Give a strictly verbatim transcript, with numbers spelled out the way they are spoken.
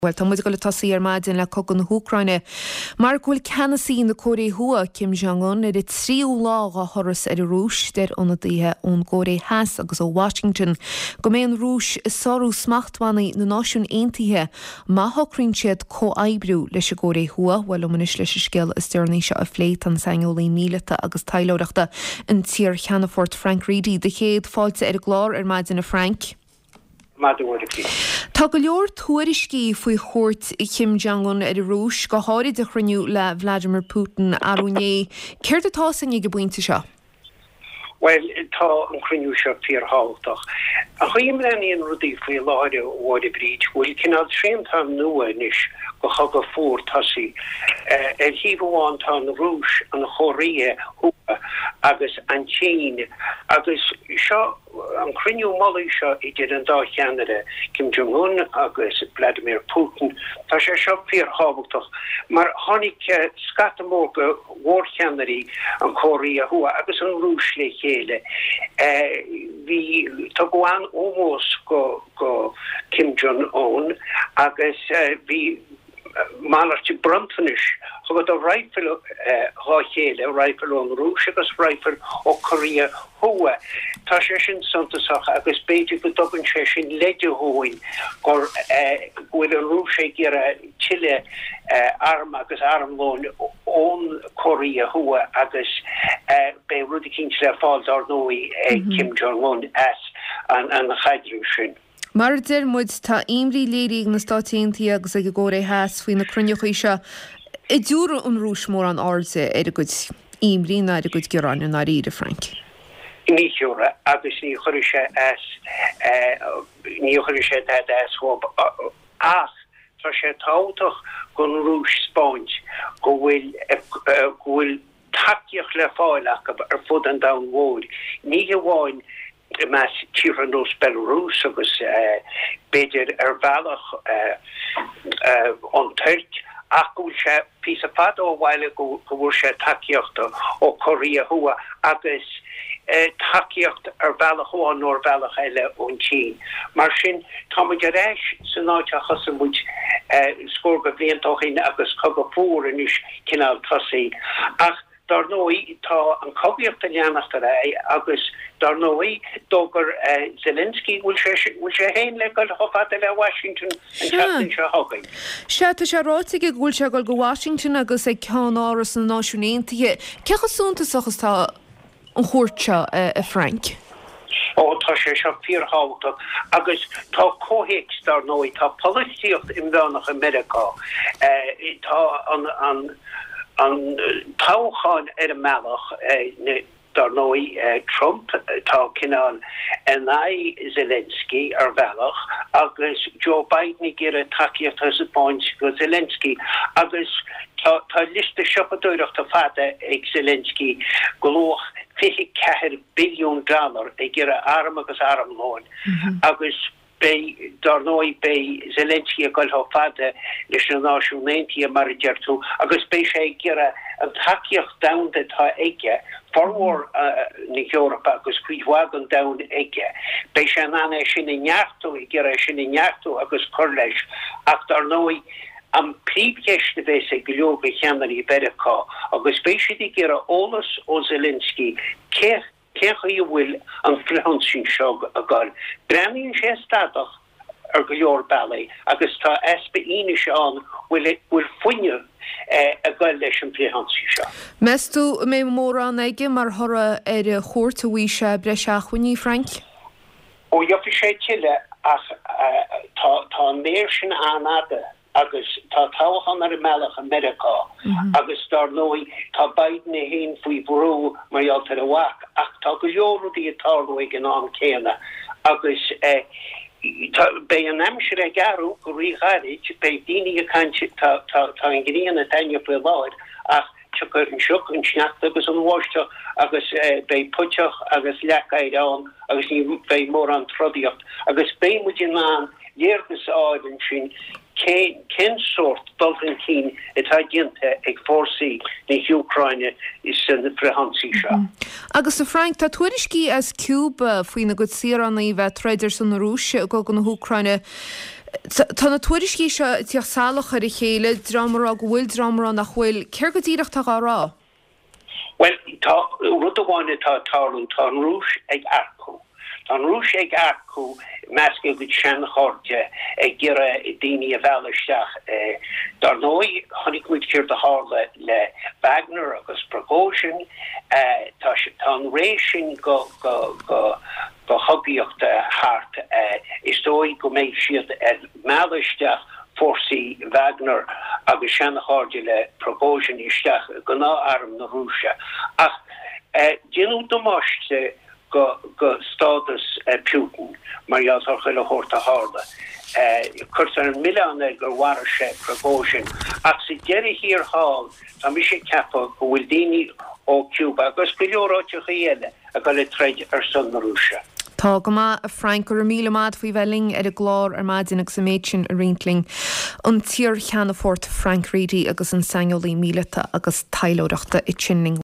Well, tá muid go le tosaí ar maidin le cogan na Húcraine. Mar bhfuil ceannasaí na Cóirí Thua Kim Jong-un ar i tríú lá a thoras ar a Rúis deir ionad daoithe ón Cóirí Theas agus ó Washington. Go mé an Rúis is sorú smachtmhainní na Náisiún Aontaithe má thocraíonn siad có-oibriú leis a Cóirí Thua, bhfuil muinis leis a scéal is dearnaí seo a phléit an saingolaí míleata agus tailóireachta an tír cheannafort Frank Reedy de chéad fáilte ar a glár ar maidin na Frank. Tá go leor tuairiscí faoi chóirt Kim Jong-un ar a Rúis go háirid a chruniú le Vladimir Putin arúné. Céir atá san ag go buinte seo? Well, tá an chruniú seo tíor háilteach. A chuim leníon rudí faoi láide óide bríd, bhfuil cinál tréimtá nua níos go chagad fór tasí. Er híomháin tá na Rúis an choirí Thua agus an Tsín agus seo an chruniú mollaí seo idir an dá cheanada Kim Jong-un agus Vladimir Putin tá sé seo tíor háilteach. Mar tháinig scatamór go mhórcheannaí an choirí Thua agus an Rúis le chéile. Vi tá go an ómós go go Kim Jong-un agus vi málartí brontanis chugad a rifle há chéile rifle an Rúis agus rifle ó Cóirí Thua. Tá sé sin santasach agus beidir go dogann sé sin leidir hóin gur bhfuil an Rúis é gur Chile arm agus armlón ón Cóirí Thua agus be rudi cinse le fáil ar nóí Kim Jong-un as an an chaidirú sin. Mar dir muid tá imrí léirí na Stáit Aontaithe agus ag go Cóirí Theas faoin na cruinneochaí seo. I dúra an Rúis mór an áirde ar a gcuid imrí na ar a gcuid gearán na ríide Frank. Ní siúra agus ní chuir sé as ní chuir sé as hob ach tá sé tábhachtach go an Rúis Spáint go bhfuil go bhfuil takeíoch le fáileach ar fud an dam mhór. Ní bháin mas tíranós Belarus agus beidir ar bhealach an tuirt ach gúil sé písa fad ó bhhaile go bhfuil sé takeíochta ó Cóirí Thua agus takeíocht ar bhealach ó an nóir bhealach eile ón Tsín. Mar sin tá muid a réis san áite chasan muid scór go bbliantóchain agus chugad fór inis cinál tosaí. Ach dar nóí tá an cogaíocht a leanachta é agus dar nóí dógur Zelensky bhfuil sé héin le go chofada le Washington an teachtain se hogainn. Se tá sé ráitiige bhfuil se go go Washington agus ag ceann áras na Náisiún Aontaithe. Ceachasúnta sochas tá an chóirte a Frank? Ó tá sé seo tíor háilteach agus tá cóhéics dar nóí tá políocht imdánach America tá an an an táchan ar a meach dar nóí Trump tá cinál an é Zelensky ar bhealach agus Joe Biden gur a takeíocht as a point go Zelensky agus tá liste siopadúireachta fada ag Zelensky golóch fiche ceithir billiún dollar ag gur a arm agus armlóin agus bei dar nóí bei Zelensky a goiltha fada leis na Náisiún Aontaithe mar a deirtú agus bei sé gur an takeíocht damhanda tá aige formór na Eorpa agus cuiomhágan damhanda aige. Bei sé an anna sin i neartú i gur sin i neartú agus chuir leis ach dar nóí an príomhcheiste bheits ag go leor go cheannaí America agus bei sé gur a ólas ó Zelensky céir Cecha i bhfuil an phleansing seo a gáil. Breaníonn sé stadach ar go leor bailé agus tá espeíine seán bhfuil fuinne a gáil leis an phleansing seo. Meistú mé mór an aige mar thora ar a chóirta bhí se breis a chuinní Frank? Ó dheofaí sé tiile ach tá an méir sin anada agus tá táchan ar a meach America agus dar nóí tá Biden a héin faoi brú maraltar a bhac ach tá go leorúdaí atálaigh an an céanna agus bei an amsir a garú go ríghairid bei daoine a caiinte tá an gníon a daine bre láid ach tugur an seach an sneacht agus an bháiste agus bei puteach agus lecaid an agus ní bei mór an trodíocht agus bei muid in an léirgus áidan sin cén sort dulgan cín atá ginta ag fórsaí na Ucraine is san na phleansí seo. Agus a Frank, tá tuairiscí as Cuba faoin na go sírannaí bheith treidir san na Rúise go go na Ucraine Tá na tuairiscí seo tíoch salach ar i chéile dramara go bhfuil dramara nach bhfuil céir go dtíireach tá rá? Well, rud amháine tá tálann tá rúis ag arcú. Tá rúis ag arcú measca go sean chóirte ag ggéire daoine a bheileisteach dar nói chonig muid céir de hála le Wagner agus Prigozhin tá tá rééis go go go go hobíochta hart is dói go méid siad meileisteach forsaí Wagner agus sean chóirte le Prigozhin isteach go ná arm na Rússia ach déanú domáiste go go stádas Putin mar jas ar chuile chóirta hála. Curt ar an milliánna gur war sé Prigozhin ach sa deireadh hir hall tá mi sé ceapa go bhfuil daoine ó Cuba agus go leoráiteach eile a go le treid ar san na Rússia. Tá go má a Frank gur míle mád faoi bheling ar a glár ar maidinach sa méidsin a riintling an tír cheanna fort Frank Reedy agus an Samuel míleta agus tailóireachta i tsinning